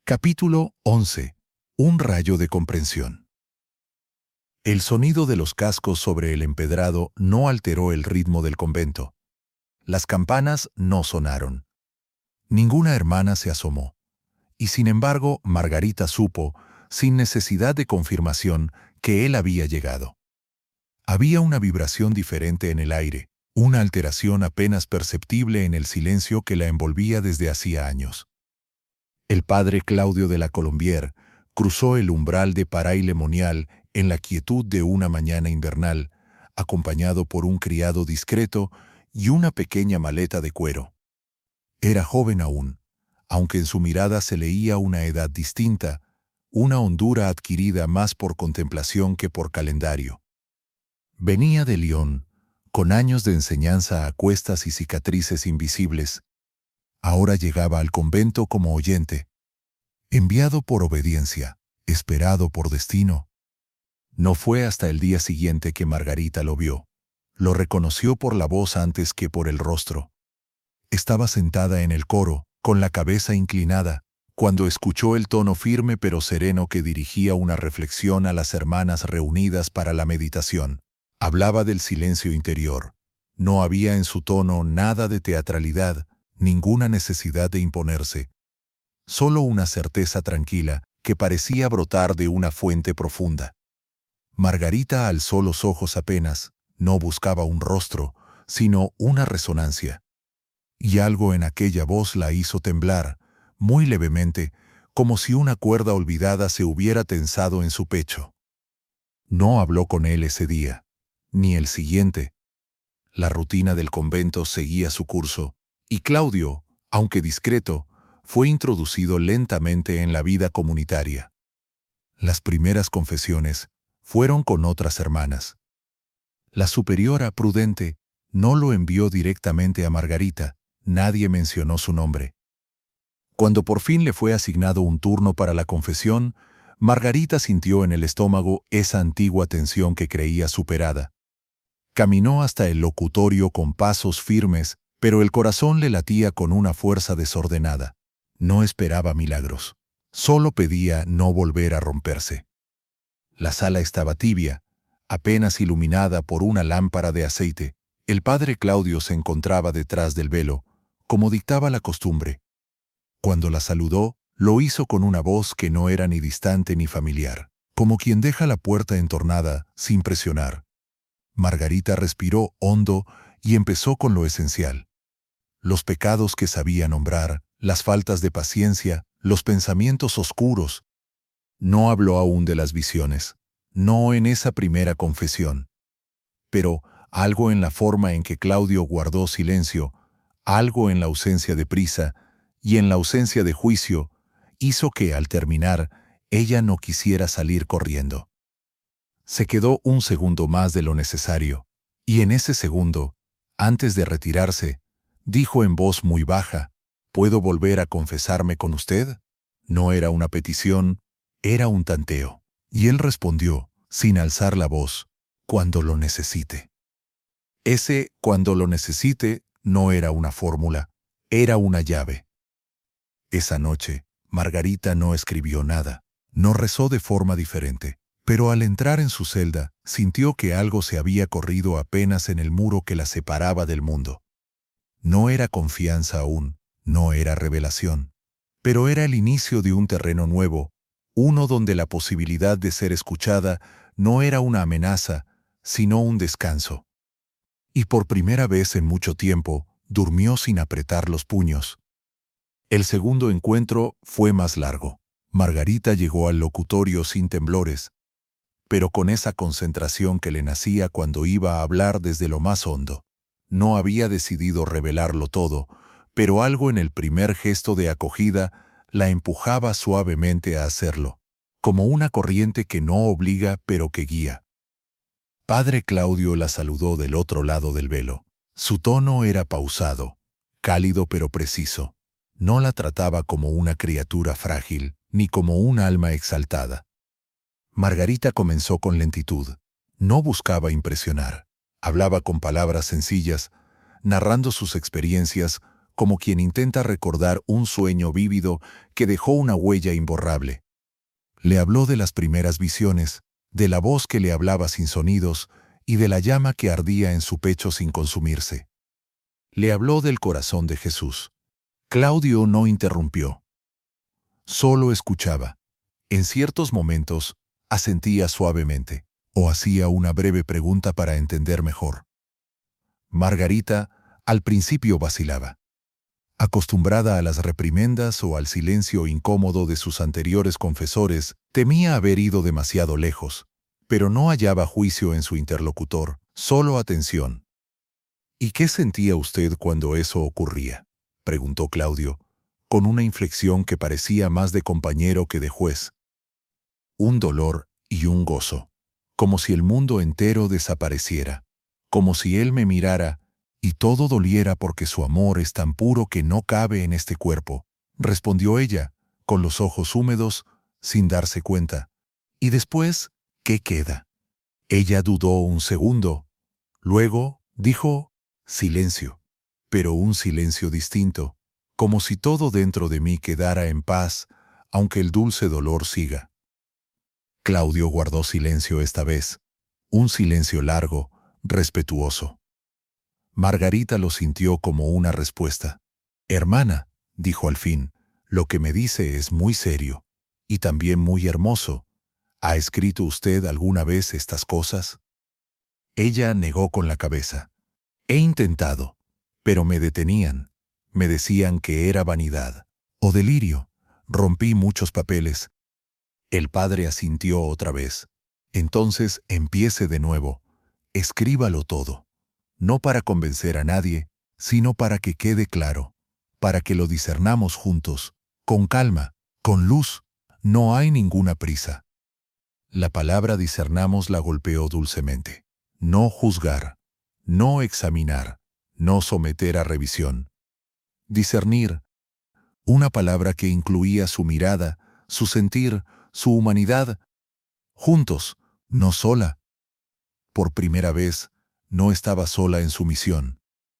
Capítulo 11. Un rayo de comprensión. El sonido de los cascos sobre el empedrado no alteró el ritmo del convento. Las campanas no sonaron. Ninguna hermana se asomó. Y sin embargo, Margarita supo, sin necesidad de confirmación, que él había llegado. Había una vibración diferente en el aire, una alteración apenas perceptible en el silencio que la envolvía desde hacía años. El padre Claudio de la Colombière cruzó el umbral de Paray-le-Monial en la quietud de una mañana invernal, acompañado por un criado discreto y una pequeña maleta de cuero. Era joven aún, aunque en su mirada se leía una edad distinta, una hondura adquirida más por contemplación que por calendario. Venía de Lyon, con años de enseñanza a cuestas y cicatrices invisibles. Ahora llegaba al convento como oyente, enviado por obediencia, esperado por destino. No fue hasta el día siguiente que Margarita lo vio. Lo reconoció por la voz antes que por el rostro. Estaba sentada en el coro, con la cabeza inclinada, cuando escuchó el tono firme pero sereno que dirigía una reflexión a las hermanas reunidas para la meditación. Hablaba del silencio interior. No había en su tono nada de teatralidad, ninguna necesidad de imponerse. Solo una certeza tranquila que parecía brotar de una fuente profunda. Margarita alzó los ojos apenas, no buscaba un rostro, sino una resonancia. Y algo en aquella voz la hizo temblar, muy levemente, como si una cuerda olvidada se hubiera tensado en su pecho. No habló con él ese día, ni el siguiente. La rutina del convento seguía su curso, y Claudio, aunque discreto, fue introducido lentamente en la vida comunitaria. Las primeras confesiones fueron con otras hermanas. La superiora prudente no lo envió directamente a Margarita, nadie mencionó su nombre. Cuando por fin le fue asignado un turno para la confesión, Margarita sintió en el estómago esa antigua tensión que creía superada. Caminó hasta el locutorio con pasos firmes, pero el corazón le latía con una fuerza desordenada. No esperaba milagros. Solo pedía no volver a romperse. La sala estaba tibia, apenas iluminada por una lámpara de aceite. El padre Claudio se encontraba detrás del velo, como dictaba la costumbre. Cuando la saludó, lo hizo con una voz que no era ni distante ni familiar, como quien deja la puerta entornada sin presionar. Margarita respiró hondo y empezó con lo esencial. Los pecados que sabía nombrar, las faltas de paciencia, los pensamientos oscuros. No habló aún de las visiones, no en esa primera confesión. Pero algo en la forma en que Claudio guardó silencio, algo en la ausencia de prisa y en la ausencia de juicio, hizo que, al terminar, ella no quisiera salir corriendo. Se quedó un segundo más de lo necesario, y en ese segundo, antes de retirarse, dijo en voz muy baja: ¿Puedo volver a confesarme con usted? No era una petición, era un tanteo. Y él respondió, sin alzar la voz: cuando lo necesite. Ese «cuando lo necesite» no era una fórmula, era una llave. Esa noche, Margarita no escribió nada, no rezó de forma diferente, pero al entrar en su celda, sintió que algo se había corrido apenas en el muro que la separaba del mundo. No era confianza aún, no era revelación, pero era el inicio de un terreno nuevo, uno donde la posibilidad de ser escuchada no era una amenaza, sino un descanso. Y por primera vez en mucho tiempo, durmió sin apretar los puños. El segundo encuentro fue más largo. Margarita llegó al locutorio sin temblores, pero con esa concentración que le nacía cuando iba a hablar desde lo más hondo. No había decidido revelarlo todo, pero algo en el primer gesto de acogida la empujaba suavemente a hacerlo, como una corriente que no obliga pero que guía. Padre Claudio la saludó del otro lado del velo. Su tono era pausado, cálido pero preciso. No la trataba como una criatura frágil, ni como un alma exaltada. Margarita comenzó con lentitud. No buscaba impresionar. Hablaba con palabras sencillas, narrando sus experiencias como quien intenta recordar un sueño vívido que dejó una huella imborrable. Le habló de las primeras visiones, de la voz que le hablaba sin sonidos y de la llama que ardía en su pecho sin consumirse. Le habló del corazón de Jesús. Claudio no interrumpió. Solo escuchaba. En ciertos momentos, asentía suavemente, o hacía una breve pregunta para entender mejor. Margarita, al principio vacilaba. Acostumbrada a las reprimendas o al silencio incómodo de sus anteriores confesores, temía haber ido demasiado lejos, pero no hallaba juicio en su interlocutor, solo atención. ¿Y qué sentía usted cuando eso ocurría?, preguntó Claudio, con una inflexión que parecía más de compañero que de juez. Un dolor y un gozo, como si el mundo entero desapareciera, como si él me mirara y todo doliera porque su amor es tan puro que no cabe en este cuerpo, respondió ella, con los ojos húmedos, sin darse cuenta. ¿Y después qué queda? Ella dudó un segundo. Luego dijo, silencio, pero un silencio distinto, como si todo dentro de mí quedara en paz, aunque el dulce dolor siga. Claudio guardó silencio esta vez, un silencio largo, respetuoso. Margarita lo sintió como una respuesta. Hermana, dijo al fin, lo que me dice es muy serio, y también muy hermoso. ¿Ha escrito usted alguna vez estas cosas? Ella negó con la cabeza. He intentado, pero me detenían. Me decían que era vanidad o delirio. Rompí muchos papeles. El padre asintió otra vez. Entonces empiece de nuevo. Escríbalo todo. No para convencer a nadie, sino para que quede claro, para que lo discernamos juntos, con calma, con luz. No hay ninguna prisa. La palabra discernamos la golpeó dulcemente. No juzgar, no examinar, no someter a revisión. Discernir, una palabra que incluía su mirada, su sentir, su humanidad, juntos, no sola. Por primera vez, no estaba sola en su misión.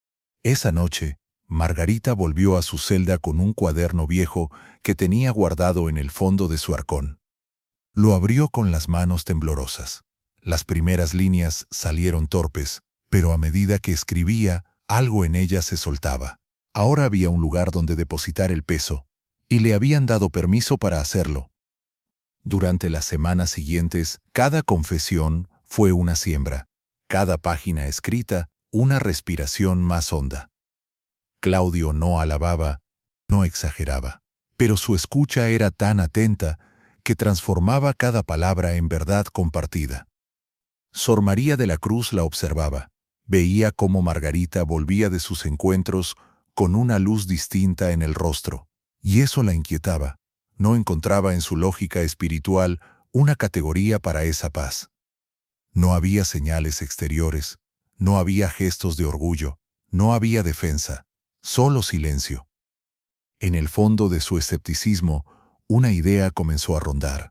Esa noche, Margarita volvió a su celda con un cuaderno viejo que tenía guardado en el fondo de su arcón. Lo abrió con las manos temblorosas. Las primeras líneas salieron torpes, pero a medida que escribía, algo en ella se soltaba. Ahora había un lugar donde depositar el peso, y le habían dado permiso para hacerlo. Durante las semanas siguientes, cada confesión fue una siembra, cada página escrita una respiración más honda. Claudio no alababa, no exageraba, pero su escucha era tan atenta que transformaba cada palabra en verdad compartida. Sor María de la Cruz la observaba, veía cómo Margarita volvía de sus encuentros con una luz distinta en el rostro, y eso la inquietaba. No encontraba en su lógica espiritual una categoría para esa paz. No había señales exteriores, no había gestos de orgullo, no había defensa, solo silencio. En el fondo de su escepticismo, una idea comenzó a rondar.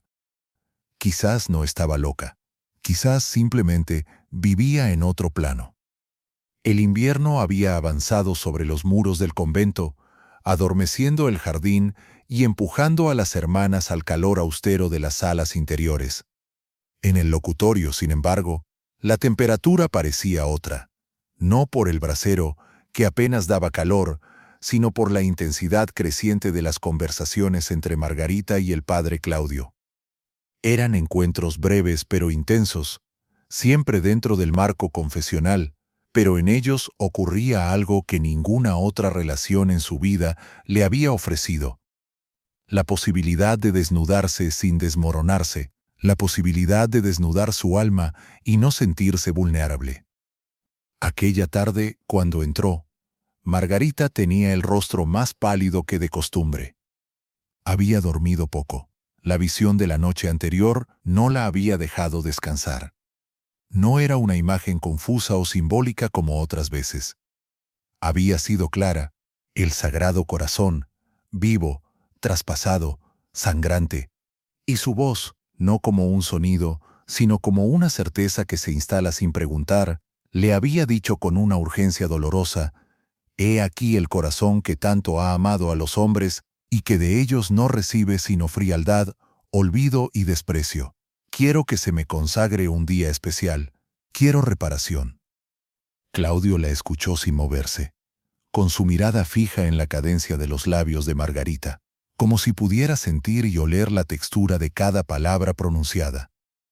Quizás no estaba loca, quizás simplemente vivía en otro plano. El invierno había avanzado sobre los muros del convento, adormeciendo el jardín y empujando a las hermanas al calor austero de las salas interiores. En el locutorio, sin embargo, la temperatura parecía otra, no por el brasero, que apenas daba calor, sino por la intensidad creciente de las conversaciones entre Margarita y el padre Claudio. Eran encuentros breves pero intensos, siempre dentro del marco confesional, pero en ellos ocurría algo que ninguna otra relación en su vida le había ofrecido. La posibilidad de desnudarse sin desmoronarse, la posibilidad de desnudar su alma y no sentirse vulnerable. Aquella tarde, cuando entró, Margarita tenía el rostro más pálido que de costumbre. Había dormido poco. La visión de la noche anterior no la había dejado descansar. No era una imagen confusa o simbólica como otras veces. Había sido clara, el Sagrado Corazón, vivo, traspasado, sangrante, y su voz, no como un sonido, sino como una certeza que se instala sin preguntar, le había dicho con una urgencia dolorosa, He aquí el corazón que tanto ha amado a los hombres y que de ellos no recibe sino frialdad, olvido y desprecio. Quiero que se me consagre un día especial. Quiero reparación. Claudio la escuchó sin moverse, con su mirada fija en la cadencia de los labios de Margarita, como si pudiera sentir y oler la textura de cada palabra pronunciada.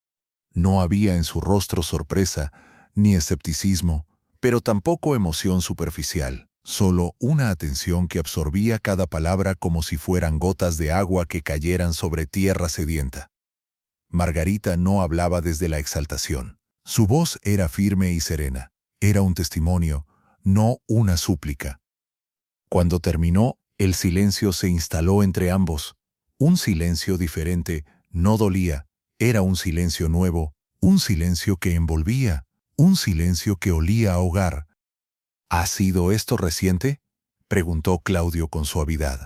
No había en su rostro sorpresa ni escepticismo, pero tampoco emoción superficial, solo una atención que absorbía cada palabra como si fueran gotas de agua que cayeran sobre tierra sedienta. Margarita no hablaba desde la exaltación. Su voz era firme y serena. Era un testimonio, no una súplica. Cuando terminó, el silencio se instaló entre ambos. Un silencio diferente, no dolía. Era un silencio nuevo, un silencio que envolvía, un silencio que olía a hogar. ¿Ha sido esto reciente?, preguntó Claudio con suavidad.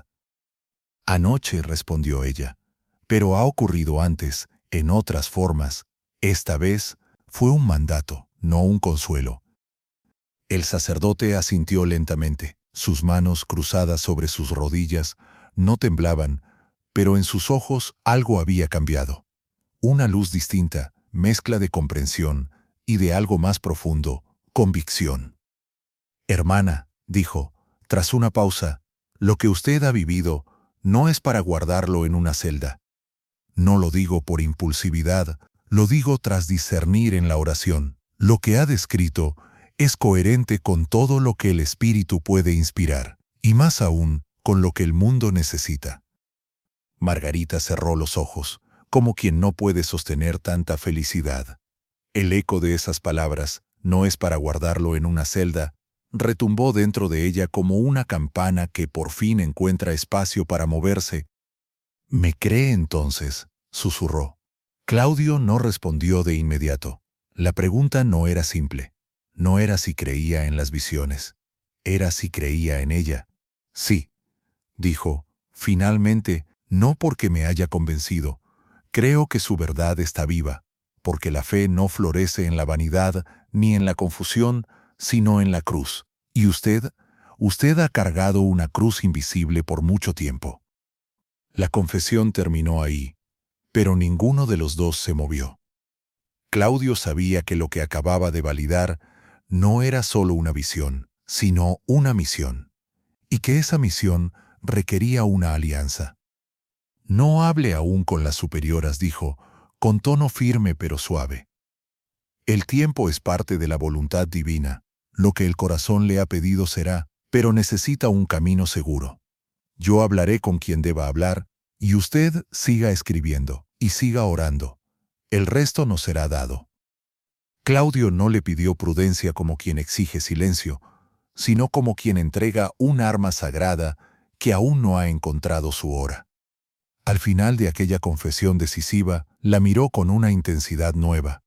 Anoche, respondió ella, pero ha ocurrido antes, en otras formas. Esta vez fue un mandato, no un consuelo. El sacerdote asintió lentamente. Sus manos cruzadas sobre sus rodillas no temblaban, pero en sus ojos algo había cambiado. Una luz distinta, mezcla de comprensión y de algo más profundo, convicción. Hermana, dijo, tras una pausa, lo que usted ha vivido no es para guardarlo en una celda. No lo digo por impulsividad, lo digo tras discernir en la oración. Lo que ha descrito es coherente con todo lo que el Espíritu puede inspirar, y más aún con lo que el mundo necesita. Margarita cerró los ojos, como quien no puede sostener tanta felicidad. El eco de esas palabras, no es para guardarlo en una celda, retumbó dentro de ella como una campana que por fin encuentra espacio para moverse. «¿Me cree entonces?», susurró. Claudio no respondió de inmediato. La pregunta no era simple. No era si creía en las visiones. Era si creía en ella. «Sí», dijo, finalmente, no porque me haya convencido. Creo que su verdad está viva, porque la fe no florece en la vanidad ni en la confusión, sino en la cruz. Y usted ha cargado una cruz invisible por mucho tiempo. La confesión terminó ahí, pero ninguno de los dos se movió. Claudio sabía que lo que acababa de validar no era solo una visión, sino una misión, y que esa misión requería una alianza. «No hable aún con las superioras», dijo, con tono firme pero suave. «El tiempo es parte de la voluntad divina. Lo que el corazón le ha pedido será, pero necesita un camino seguro. Yo hablaré con quien deba hablar, y usted siga escribiendo, y siga orando. El resto nos será dado». Claudio no le pidió prudencia como quien exige silencio, sino como quien entrega un arma sagrada que aún no ha encontrado su hora. Al final de aquella confesión decisiva, la miró con una intensidad nueva.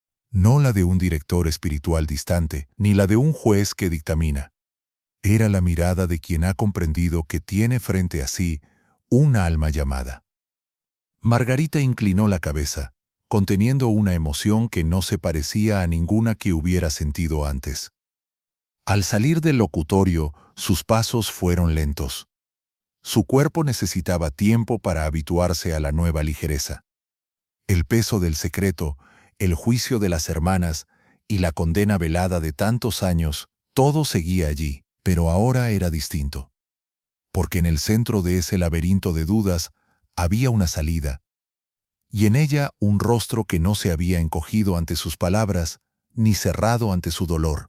No la de un director espiritual distante, ni la de un juez que dictamina. Era la mirada de quien ha comprendido que tiene frente a sí una alma llamada. Margarita inclinó la cabeza, conteniendo una emoción que no se parecía a ninguna que hubiera sentido antes. Al salir del locutorio, sus pasos fueron lentos. Su cuerpo necesitaba tiempo para habituarse a la nueva ligereza. El peso del secreto, el juicio de las hermanas y la condena velada de tantos años, todo seguía allí, pero ahora era distinto. Porque en el centro de ese laberinto de dudas había una salida, y en ella un rostro que no se había encogido ante sus palabras, ni cerrado ante su dolor.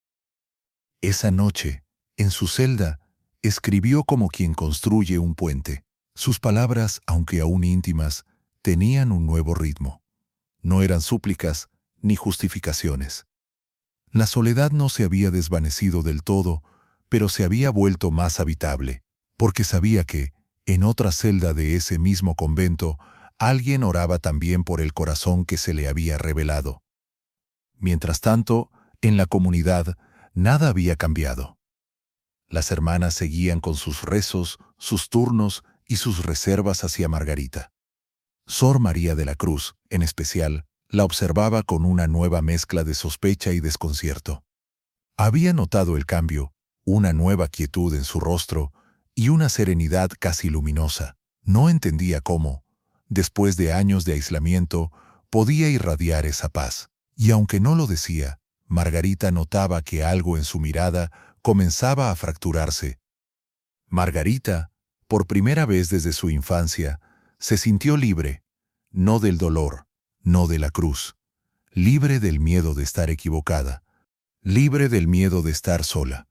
Esa noche, en su celda, escribió como quien construye un puente. Sus palabras, aunque aún íntimas, tenían un nuevo ritmo. No eran súplicas ni justificaciones. La soledad no se había desvanecido del todo, pero se había vuelto más habitable, porque sabía que, en otra celda de ese mismo convento, alguien oraba también por el corazón que se le había revelado. Mientras tanto, en la comunidad, nada había cambiado. Las hermanas seguían con sus rezos, sus turnos y sus reservas hacia Margarita. Sor María de la Cruz, en especial, la observaba con una nueva mezcla de sospecha y desconcierto. Había notado el cambio, una nueva quietud en su rostro y una serenidad casi luminosa. No entendía cómo, después de años de aislamiento, podía irradiar esa paz. Y aunque no lo decía, Margarita notaba que algo en su mirada comenzaba a fracturarse. Margarita, por primera vez desde su infancia, se sintió libre, no del dolor, no de la cruz, libre del miedo de estar equivocada, libre del miedo de estar sola.